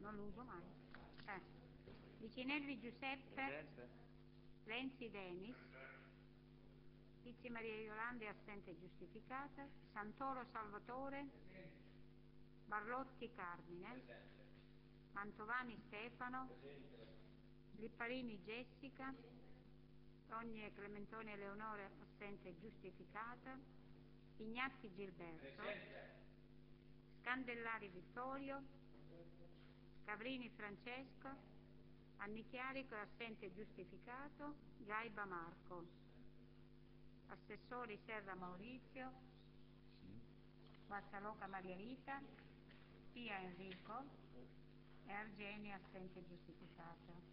non lo uso mai. Vicinelli Giuseppe, Lenzi Denis, Pizzi Maria Iolanda è assente e giustificata, Santoro Salvatore, Barlotti Carmine, Mantovani Stefano, Lipparini Jessica, Togne Clementone Eleonora assente e giustificata, Ignazzi Gilberto, Scandellari Vittorio, Cavrini Francesco, Annichiarico assente e giustificato, Gaiba Marco, Assessori Serra Maurizio, Guazzaloca Maria Rita, Pia Enrico e Argeni assente e giustificata.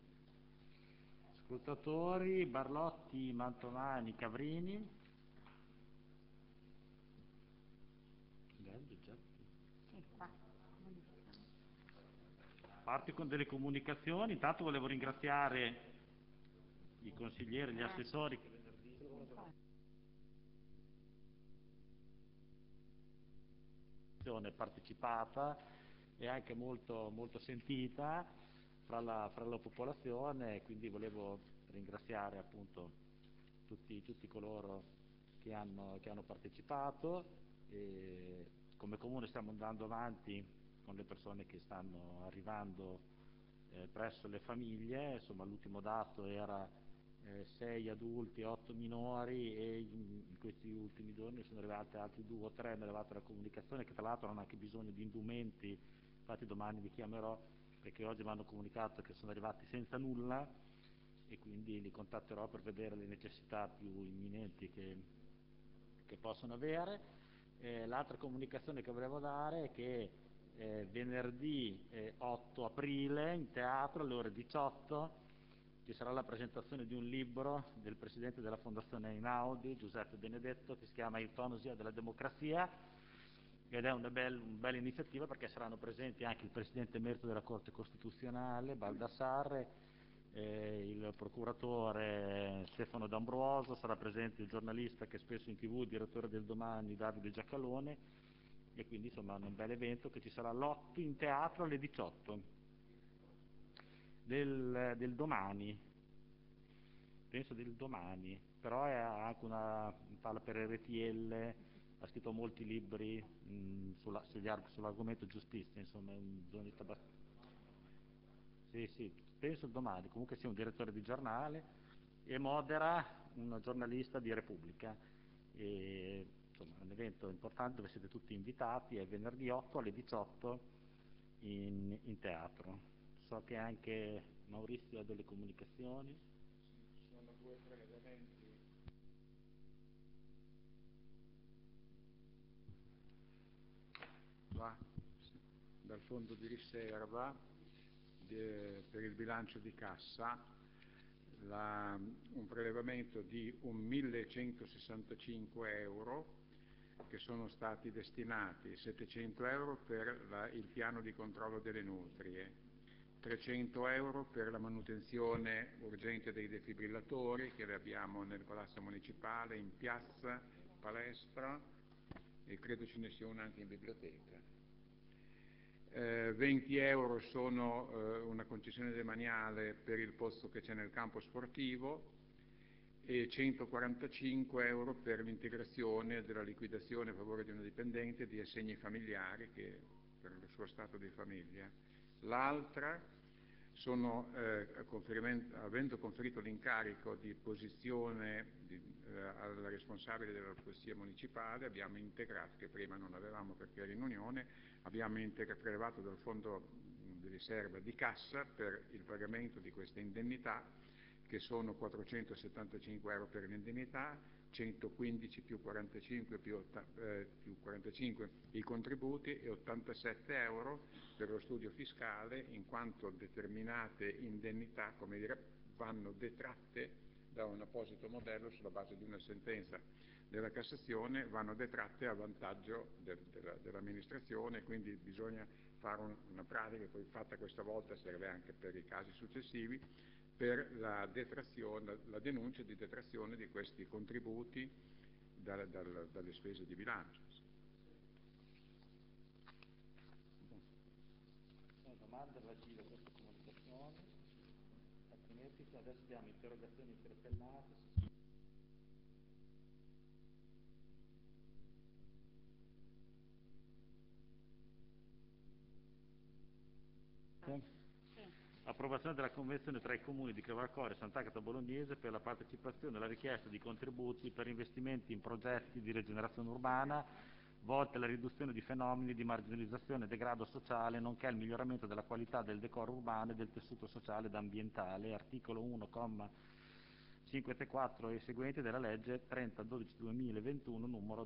Scrutatori Barlotti, Mantovani, Cavrini. Sì, qua. Parti con delle comunicazioni. Intanto volevo ringraziare i consiglieri, gli assessori che venerdì partecipata e anche molto, molto sentita fra la popolazione, quindi volevo ringraziare appunto tutti coloro che hanno partecipato. E come comune stiamo andando avanti con le persone che stanno arrivando presso le famiglie. Insomma, l'ultimo dato era 6 adulti, 8 minori, e in questi ultimi giorni sono arrivati altri 2 o 3, mi è arrivata la comunicazione che tra l'altro hanno anche bisogno di indumenti. Infatti domani vi chiamerò perché oggi mi hanno comunicato che sono arrivati senza nulla e quindi li contatterò per vedere le necessità più imminenti che possono avere. L'altra comunicazione che volevo dare è che venerdì 8 aprile in teatro alle ore 18 ci sarà la presentazione di un libro del presidente della Fondazione Einaudi, Giuseppe Benedetto, che si chiama Eutonasia della democrazia, ed è una bella iniziativa perché saranno presenti anche il presidente emerito della Corte Costituzionale, Baldassarre, il procuratore Stefano D'Ambroso, sarà presente il giornalista che è spesso in TV, il direttore del Domani, Davide Giacalone, e quindi insomma un bel evento che ci sarà l'8 in teatro alle 18 del Domani, penso del Domani, però è anche un tale per RTL, ha scritto molti libri sull'argomento giustizia, insomma è un giornalista abbastanza. Sì, penso il Domani, comunque sia un direttore di giornale e modera un giornalista di Repubblica. E, insomma, è un evento importante dove siete tutti invitati, è venerdì 8 alle 18 in teatro. So che anche Maurizio ha delle comunicazioni. Ci sono 2 o 3 elementi. Dal fondo di riserva per il bilancio di cassa un prelevamento di 1.165 euro che sono stati destinati 700 euro per il piano di controllo delle nutrie, 300 euro per la manutenzione urgente dei defibrillatori che le abbiamo nel palazzo municipale, in piazza, palestra e credo ce ne sia una anche in biblioteca. 20 euro sono una concessione demaniale per il posto che c'è nel campo sportivo e 145 euro per l'integrazione della liquidazione a favore di una dipendente di assegni familiari per il suo stato di famiglia. L'altra sono, avendo conferito l'incarico di posizione al responsabile della polizia municipale, abbiamo integrato, che prima non avevamo perché era in unione, abbiamo prelevato dal fondo di riserva di cassa per il pagamento di queste indennità, che sono 475 euro per l'indennità, 115 più 45 più 45 i contributi e 87 euro per lo studio fiscale, in quanto determinate indennità, come dire, vanno detratte da un apposito modello sulla base di una sentenza della Cassazione, vanno detratte a vantaggio dell'amministrazione, quindi bisogna fare una pratica che poi fatta questa volta serve anche per i casi successivi, per la denuncia di detrazione di questi contributi dalle spese di bilancio. domande relative a queste comunicazioni, altrimenti adesso abbiamo interrogazioni interpellanze. Sì. Approvazione della convenzione tra i comuni di Crevalcore e Sant'Agata Bolognese per la partecipazione alla richiesta di contributi per investimenti in progetti di rigenerazione urbana volte alla riduzione di fenomeni di marginalizzazione e degrado sociale, nonché al miglioramento della qualità del decoro urbano e del tessuto sociale ed ambientale, articolo 1, comma 534 e seguenti della legge 30/12/2021 numero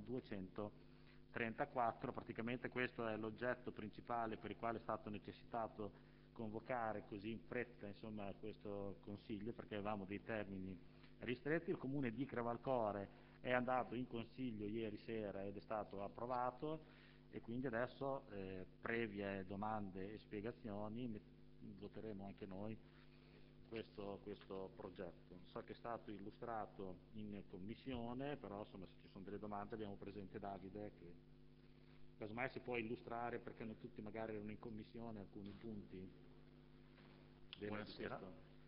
234. Praticamente questo è l'oggetto principale per il quale è stato necessitato convocare così in fretta, insomma, questo Consiglio, perché avevamo dei termini ristretti. Il Comune di Crevalcore è andato in Consiglio ieri sera ed è stato approvato, e quindi adesso, previe domande e spiegazioni, voteremo anche noi questo progetto. So che è stato illustrato in commissione, però insomma, se ci sono delle domande abbiamo presente Davide, che casomai si può illustrare, perché non tutti magari erano in commissione alcuni punti. Buonasera.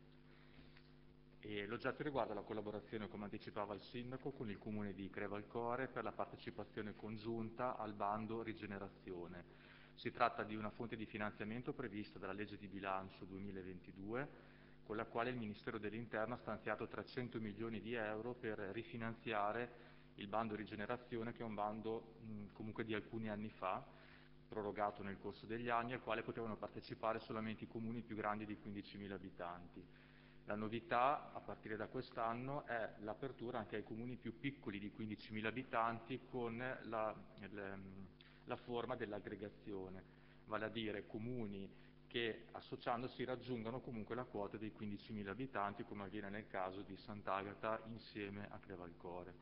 L'oggetto riguarda la collaborazione, come anticipava il Sindaco, con il Comune di Crevalcore per la partecipazione congiunta al bando Rigenerazione. Si tratta di una fonte di finanziamento prevista dalla legge di bilancio 2022, con la quale il Ministero dell'Interno ha stanziato 300 milioni di euro per rifinanziare il bando Rigenerazione, che è un bando comunque di alcuni anni fa, prorogato nel corso degli anni, al quale potevano partecipare solamente i comuni più grandi di 15.000 abitanti. La novità, a partire da quest'anno, è l'apertura anche ai comuni più piccoli di 15.000 abitanti con la forma dell'aggregazione, vale a dire comuni che associandosi raggiungano comunque la quota dei 15.000 abitanti, come avviene nel caso di Sant'Agata insieme a Crevalcore.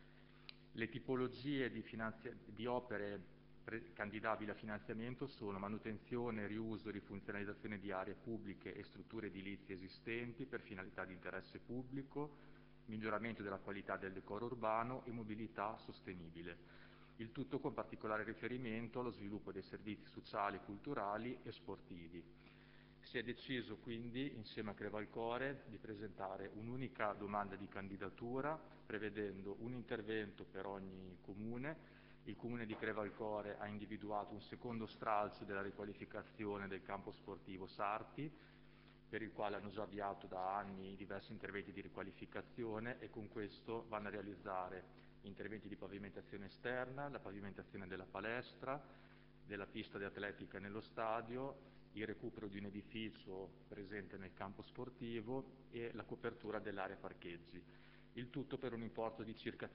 Le tipologie di opere candidabili a finanziamento sono manutenzione, riuso e rifunzionalizzazione di aree pubbliche e strutture edilizie esistenti per finalità di interesse pubblico, miglioramento della qualità del decoro urbano e mobilità sostenibile. Il tutto con particolare riferimento allo sviluppo dei servizi sociali, culturali e sportivi. Si è deciso quindi, insieme a Crevalcore, di presentare un'unica domanda di candidatura, prevedendo un intervento per ogni comune. Il Comune di Crevalcore ha individuato un secondo stralcio della riqualificazione del campo sportivo Sarti, per il quale hanno già avviato da anni diversi interventi di riqualificazione, e con questo vanno a realizzare interventi di pavimentazione esterna, la pavimentazione della palestra, della pista di atletica nello stadio, il recupero di un edificio presente nel campo sportivo e la copertura dell'area parcheggi. Il tutto per un importo di circa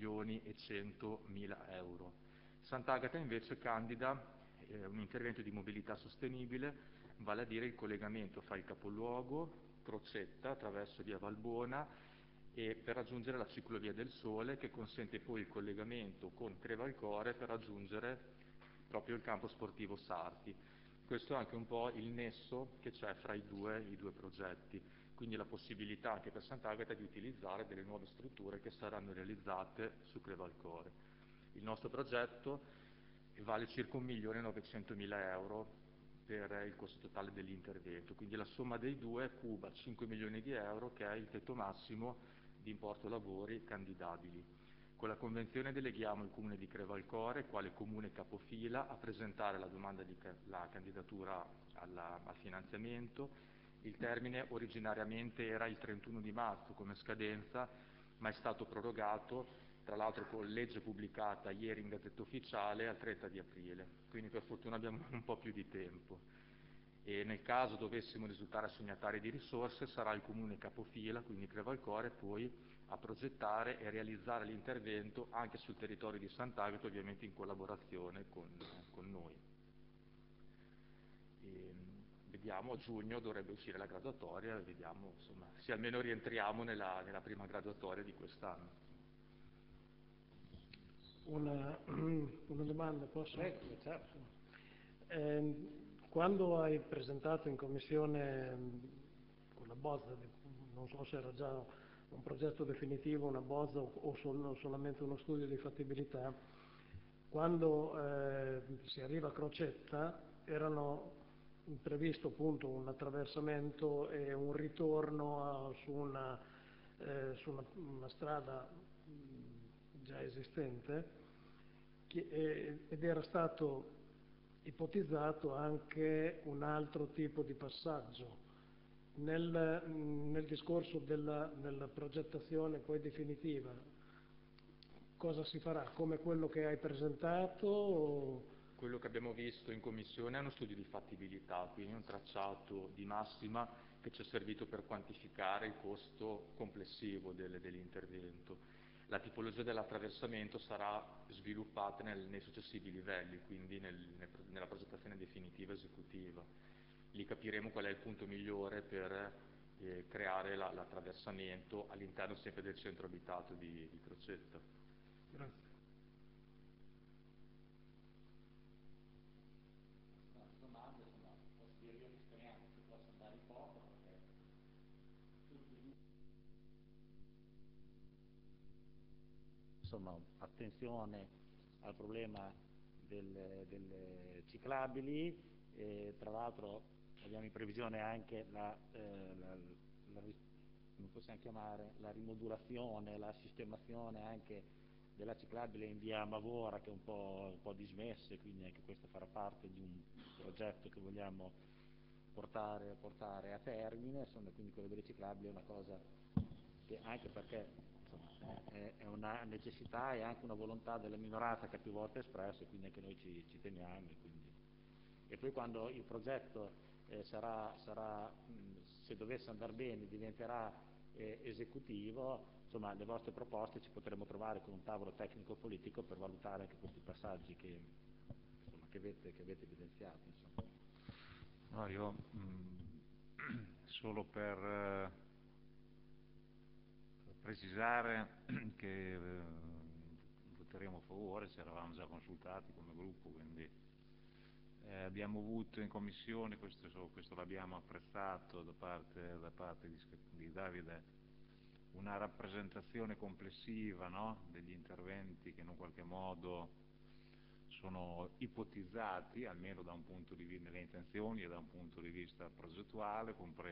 3.100.000 euro. Sant'Agata invece candida un intervento di mobilità sostenibile, vale a dire il collegamento fra il capoluogo, Crocetta, attraverso via Valbona, e per raggiungere la ciclovia del Sole, che consente poi il collegamento con Crevalcore per raggiungere proprio il campo sportivo Sarti. Questo è anche un po' il nesso che c'è fra i due progetti, quindi la possibilità anche per Sant'Agata di utilizzare delle nuove strutture che saranno realizzate su Crevalcore. Il nostro progetto vale circa 1.900.000 euro per il costo totale dell'intervento, quindi la somma dei due cuba 5 milioni di euro, che è il tetto massimo di importo lavori candidabili. Con la convenzione deleghiamo il Comune di Crevalcore, quale comune capofila, a presentare la candidatura al finanziamento. Il termine originariamente era il 31 di marzo come scadenza, ma è stato prorogato, tra l'altro con legge pubblicata ieri in Gazzetta Ufficiale, al 30 di aprile, quindi per fortuna abbiamo un po' più di tempo. E nel caso dovessimo risultare assegnatari di risorse, sarà il comune capofila, quindi Crevalcore, poi a progettare e realizzare l'intervento anche sul territorio di Sant'Agata, ovviamente in collaborazione con noi. Vediamo, a giugno dovrebbe uscire la graduatoria, vediamo insomma, se almeno rientriamo nella prima graduatoria di quest'anno. Una domanda, posso? Certo. Quando hai presentato in commissione con la bozza, non so se era già un progetto definitivo, una bozza o solamente uno studio di fattibilità, quando si arriva a Crocetta erano previsto appunto un attraversamento e un ritorno su una strada già esistente, ed era stato ipotizzato anche un altro tipo di passaggio. Nel discorso della progettazione poi definitiva, cosa si farà? Come quello che hai presentato? Quello che abbiamo visto in commissione è uno studio di fattibilità, quindi un tracciato di massima che ci è servito per quantificare il costo complessivo dell'intervento. La tipologia dell'attraversamento sarà sviluppata nei successivi livelli, quindi nella progettazione definitiva esecutiva. Lì capiremo qual è il punto migliore per creare l'attraversamento all'interno sempre del centro abitato di Crocetta. Grazie. Domande, insomma, posso dire io che speriamo che possa andare in porto, perché insomma, attenzione al problema delle ciclabili, tra l'altro abbiamo in previsione anche come possiamo chiamare, la rimodulazione, la sistemazione anche della ciclabile in via Mavora, che è un po' dismessa, quindi anche questo farà parte di un progetto che vogliamo portare a termine. Insomma, quindi quello delle ciclabili è una cosa che, anche perché insomma, è una necessità e anche una volontà della minoranza che ha più volte espresso, e quindi anche noi ci teniamo. E poi quando il progetto se dovesse andare bene, diventerà esecutivo, insomma, le vostre proposte ci potremo trovare con un tavolo tecnico-politico per valutare anche questi passaggi che avete evidenziato. Insomma. No, io solo per precisare che voteremo a favore, ci eravamo già consultati come gruppo, quindi abbiamo avuto in commissione, questo l'abbiamo apprezzato da parte di Davide, una rappresentazione complessiva, no? Degli interventi che in un qualche modo sono ipotizzati, almeno da un punto di vista delle intenzioni e da un punto di vista progettuale,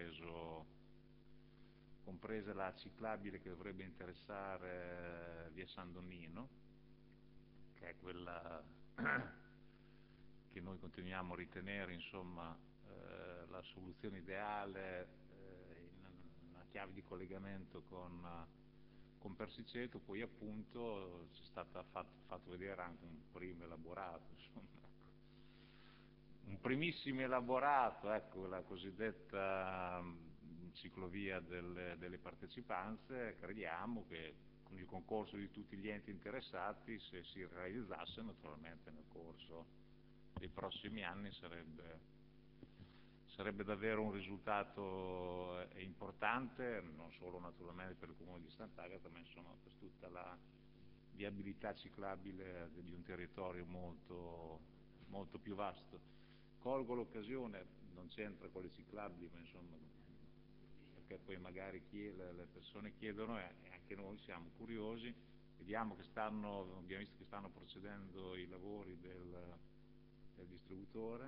compresa la ciclabile che dovrebbe interessare via San Donnino, che è quella che noi continuiamo a ritenere, insomma, la soluzione ideale in una chiave di collegamento con Persiceto. Poi appunto c'è stato fatto vedere anche un primo elaborato, insomma, un primissimo elaborato, ecco, la cosiddetta ciclovia delle partecipanze. Crediamo che con il concorso di tutti gli enti interessati, se si realizzasse, naturalmente nel corso dei prossimi anni, sarebbe davvero un risultato importante, non solo naturalmente per il comune di Sant'Agata, ma insomma per tutta la viabilità ciclabile di un territorio molto, molto più vasto. Colgo l'occasione, non c'entra con le ciclabili, ma insomma, perché poi magari le persone chiedono e anche noi siamo curiosi. Abbiamo visto che stanno procedendo i lavori del distributore,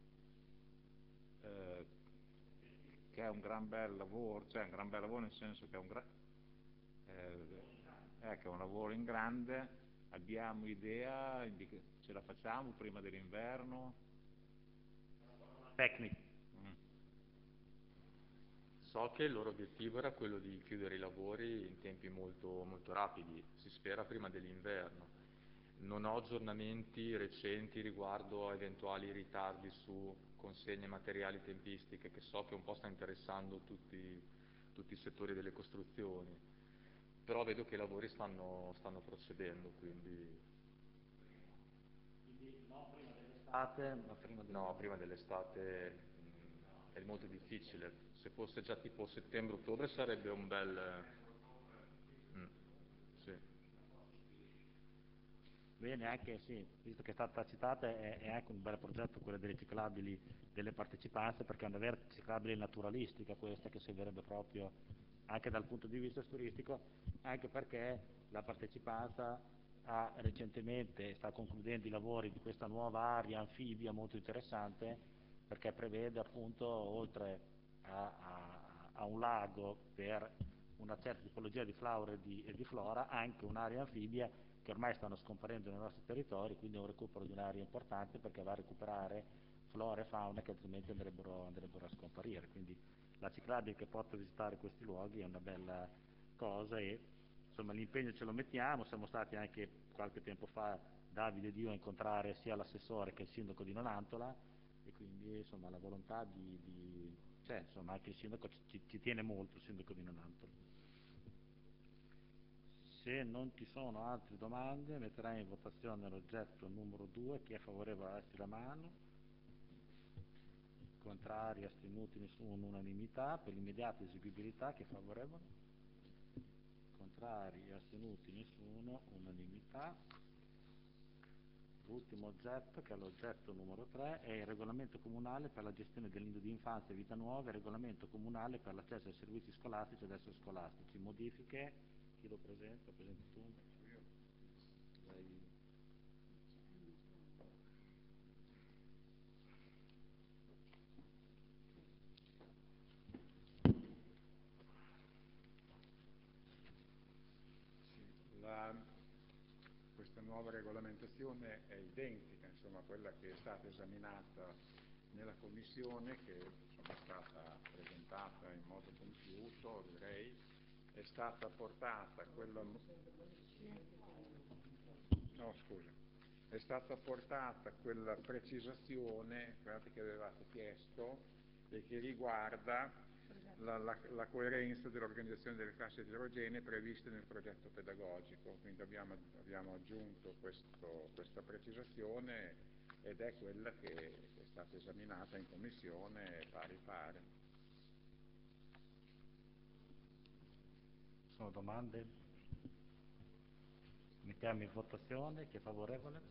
che è un gran bel lavoro, cioè un gran bel lavoro nel senso che è un lavoro in grande. Abbiamo idea, ce la facciamo prima dell'inverno? Tecnico. So che il loro obiettivo era quello di chiudere i lavori in tempi molto, molto rapidi, si spera prima dell'inverno. Non ho aggiornamenti recenti riguardo a eventuali ritardi su consegne materiali, tempistiche, che so che un po' sta interessando tutti i settori delle costruzioni, però vedo che i lavori stanno procedendo, quindi no prima dell'estate, ma prima dell'estate è molto difficile. Se fosse già tipo settembre-ottobre sarebbe un bel... sì. Bene, anche sì, visto che è stata citata, è anche un bel progetto quello delle ciclabili delle partecipanze, perché è una vera ciclabile naturalistica questa, che servirebbe proprio anche dal punto di vista turistico, anche perché la partecipanza recentemente sta concludendo i lavori di questa nuova area anfibia molto interessante, perché prevede appunto, oltre a un lago per una certa tipologia di fauna e di flora, anche un'area anfibia che ormai stanno scomparendo nei nostri territori, quindi è un recupero di un'area importante perché va a recuperare flora e fauna che altrimenti andrebbero a scomparire. Quindi la ciclabile che porta a visitare questi luoghi è una bella cosa e insomma l'impegno ce lo mettiamo. Siamo stati anche qualche tempo fa, Davide ed io, a incontrare sia l'assessore che il sindaco di Nonantola, e quindi insomma la volontà cioè insomma anche il sindaco ci tiene molto, il sindaco di Nonantola. Se non ci sono altre domande metterai in votazione l'oggetto numero 2. Chi è favorevole alzi la mano, contrari, astenuti, nessuno, unanimità. Per l'immediata eseguibilità chi è favorevole? Contrari, astenuti, nessuno, unanimità. L'ultimo oggetto, che è l'oggetto numero 3, è il regolamento comunale per la gestione del nido di infanzia e vita nuova e regolamento comunale per l'accesso ai servizi scolastici ed extrascolastici. Modifiche, chi lo presenta? Presenti tu? Questa nuova regolamentazione è identica, insomma, a quella che è stata esaminata nella Commissione, che insomma, è stata presentata in modo compiuto, direi, è stata portata quella... No, scusa. È stata portata quella precisazione che avevate chiesto e che riguarda la coerenza dell'organizzazione delle classi eterogenee previste nel progetto pedagogico, quindi abbiamo aggiunto questa precisazione ed è quella che è stata esaminata in commissione pari pari. Sono domande? Mettiamo in votazione, chi è favorevole?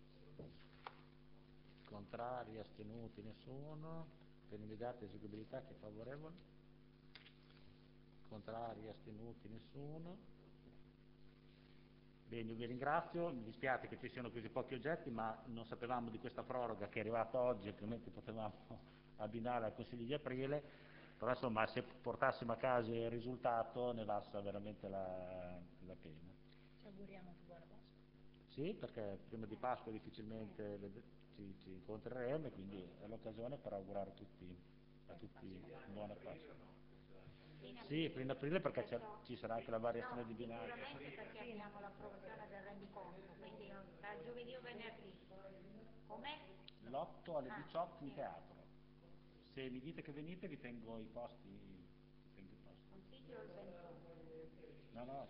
Contrari, astenuti, nessuno. Per l'immediata eseguibilità chi è favorevole? Contrari, astenuti, nessuno. Bene, io vi ringrazio, mi dispiace che ci siano così pochi oggetti, ma non sapevamo di questa proroga che è arrivata oggi, altrimenti potevamo abbinare al Consiglio di aprile, però insomma se portassimo a casa il risultato ne valsa veramente la pena. Ci auguriamo buona Pasqua. Sì, perché prima di Pasqua difficilmente ci incontreremo, e quindi è l'occasione per augurare a tutti buona Pasqua. Sì, prima aprile perché ci sarà anche la variazione di binario. Sicuramente perché abbiamo l'approvazione del rendiconto, quindi da giovedì o venerdì. Come? L'8 alle 18 in teatro. Se mi dite che venite vi tengo i posti. Consiglio o il 28? No.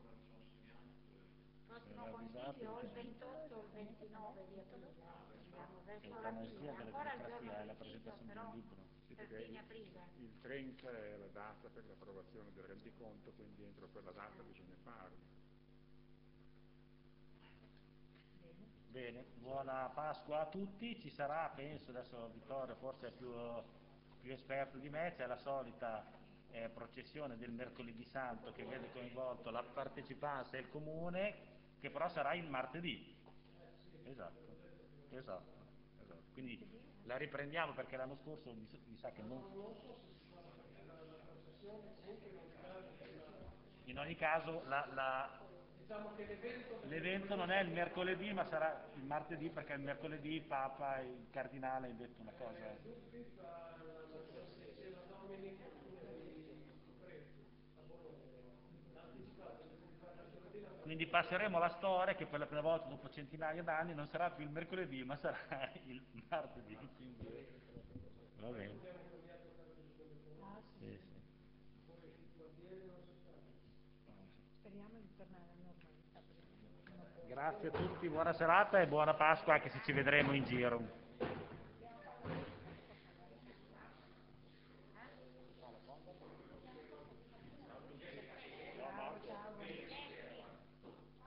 Prossimo consiglio o il 28 o il 29 di aprile. Andiamo verso la fine, L'eutanasia della ancora il giorno democrazia è la preciso, presentazione di però un libro. per fine aprile. Il 30 è la data per l'approvazione del rendiconto, quindi entro quella data bisogna farlo. Bene, buona Pasqua a tutti. Ci sarà, penso, adesso Vittorio forse è più esperto di me, c'è la solita processione del mercoledì santo che vede coinvolto la partecipanza e il comune, che però sarà il martedì. Esatto. Quindi la riprendiamo perché l'anno scorso mi sa che non... In ogni caso diciamo che l'evento non è il mercoledì ma sarà il martedì, perché il mercoledì il Papa, il Cardinale ha detto una cosa. Quindi passeremo alla storia che per la prima volta dopo centinaia d'anni non sarà più il mercoledì ma sarà il martedì. Quindi... Va bene. Sì. Speriamo di tornare alla normalità. Grazie a tutti, buona serata e buona Pasqua, anche se ci vedremo in giro.